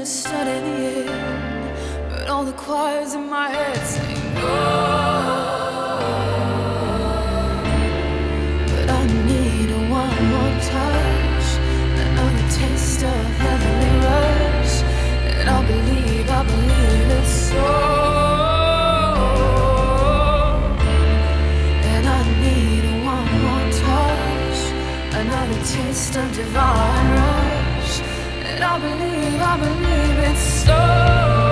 understood in the end, but all the choirs in my head sing oh. But I need a one more touch, another taste of heavenly rush, and I believe it's so. And I need a one more touch, another taste of divine rush, and I believe it's so.